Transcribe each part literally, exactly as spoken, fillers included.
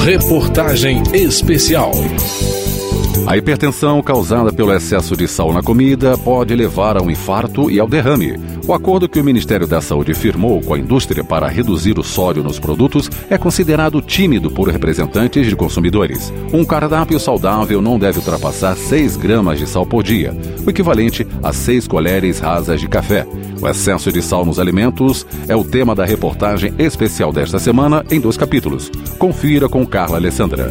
Reportagem especial. A hipertensão causada pelo excesso de sal na comida pode levar a um infarto e ao derrame. O acordo que o Ministério da Saúde firmou com a indústria para reduzir o sódio nos produtos é considerado tímido por representantes de consumidores. Um cardápio saudável não deve ultrapassar seis gramas de sal por dia, o equivalente a seis colheres rasas de café. O excesso de sal nos alimentos é o tema da reportagem especial desta semana em dois capítulos. Confira com Carla Alessandra.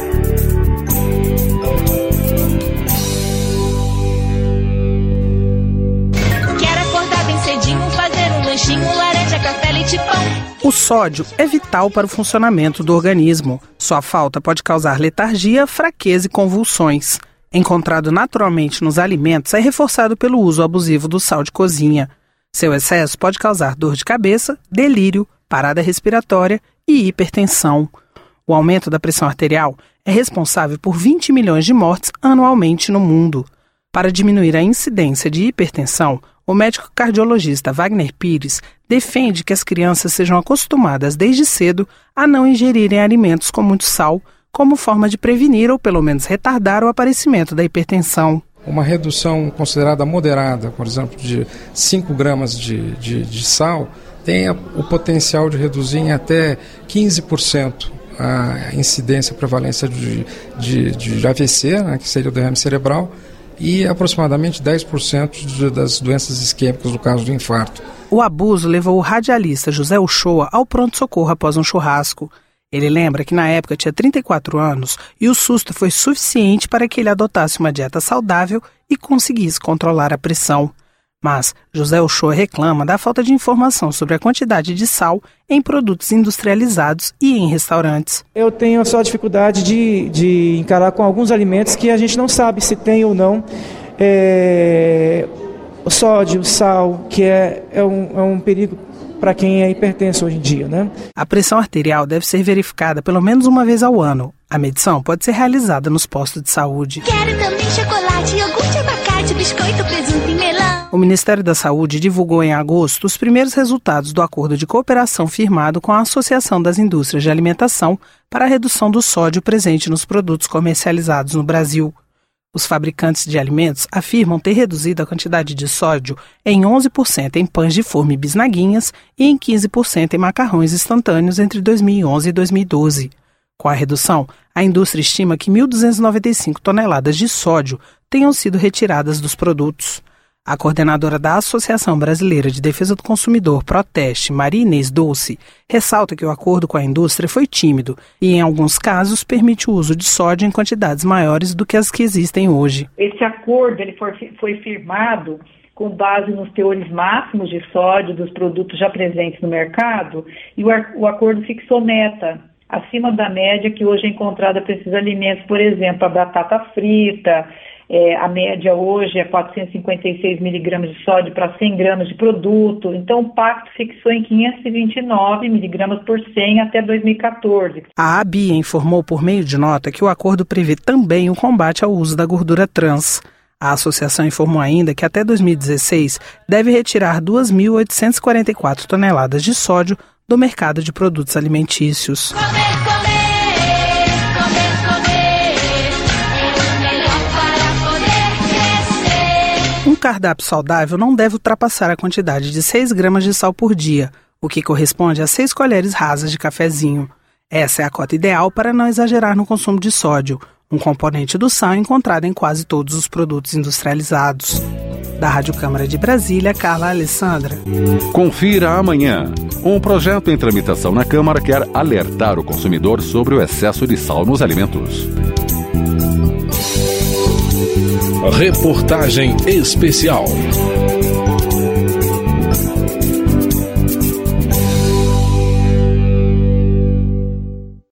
Laranja, café, leite, pão. O sódio é vital para o funcionamento do organismo. Sua falta pode causar letargia, fraqueza e convulsões. Encontrado naturalmente nos alimentos, é reforçado pelo uso abusivo do sal de cozinha. Seu excesso pode causar dor de cabeça, delírio, parada respiratória e hipertensão. O aumento da pressão arterial é responsável por vinte milhões de mortes anualmente no mundo. Para diminuir a incidência de hipertensão, o médico cardiologista Wagner Pires defende que as crianças sejam acostumadas desde cedo a não ingerirem alimentos com muito sal, como forma de prevenir ou pelo menos retardar o aparecimento da hipertensão. Uma redução considerada moderada, por exemplo, de cinco gramas de, de, de sal, tem o potencial de reduzir em até quinze por cento a incidência e prevalência de, de, de A V C, né, que seria o derrame cerebral, e aproximadamente dez por cento das doenças isquêmicas, no caso do infarto. O abuso levou o radialista José Uchoa ao pronto-socorro após um churrasco. Ele lembra que na época tinha trinta e quatro anos e o susto foi suficiente para que ele adotasse uma dieta saudável e conseguisse controlar a pressão. Mas José Uchoa reclama da falta de informação sobre a quantidade de sal em produtos industrializados e em restaurantes. Eu tenho só dificuldade de, de encarar com alguns alimentos que a gente não sabe se tem ou não é, o sódio, o sal, que é, é, um, é um perigo para quem é hipertenso hoje em dia, né? A pressão arterial deve ser verificada pelo menos uma vez ao ano. A medição pode ser realizada nos postos de saúde. Quero também chocolate, iogurte, abacate, biscoito, presunto e melão. O Ministério da Saúde divulgou em agosto os primeiros resultados do acordo de cooperação firmado com a Associação das Indústrias de Alimentação para a redução do sódio presente nos produtos comercializados no Brasil. Os fabricantes de alimentos afirmam ter reduzido a quantidade de sódio em onze por cento em pães de forma e bisnaguinhas e em quinze por cento em macarrões instantâneos entre dois mil e onze e dois mil e doze. Com a redução, a indústria estima que mil duzentas e noventa e cinco toneladas de sódio tenham sido retiradas dos produtos. A coordenadora da Associação Brasileira de Defesa do Consumidor, Proteste, Maria Inês Dolce, ressalta que o acordo com a indústria foi tímido e, em alguns casos, permite o uso de sódio em quantidades maiores do que as que existem hoje. Esse acordo ele foi, foi firmado com base nos teores máximos de sódio dos produtos já presentes no mercado e o, o acordo fixou meta acima da média que hoje é encontrada para esses alimentos, por exemplo, a batata frita. É, a média hoje é quatrocentos e cinquenta e seis miligramas de sódio para cem gramas de produto. Então, o pacto fixou em quinhentos e vinte e nove miligramas por cem até dois mil e catorze. A ABIA informou por meio de nota que o acordo prevê também o combate ao uso da gordura trans. A associação informou ainda que até dois mil e dezesseis deve retirar duas mil oitocentas e quarenta e quatro toneladas de sódio do mercado de produtos alimentícios. Um cardápio saudável não deve ultrapassar a quantidade de seis gramas de sal por dia, o que corresponde a seis colheres rasas de cafezinho. Essa é a cota ideal para não exagerar no consumo de sódio, um componente do sal encontrado em quase todos os produtos industrializados. Da Rádio Câmara de Brasília, Carla Alessandra. Confira amanhã. Um projeto em tramitação na Câmara quer alertar o consumidor sobre o excesso de sal nos alimentos. Reportagem especial.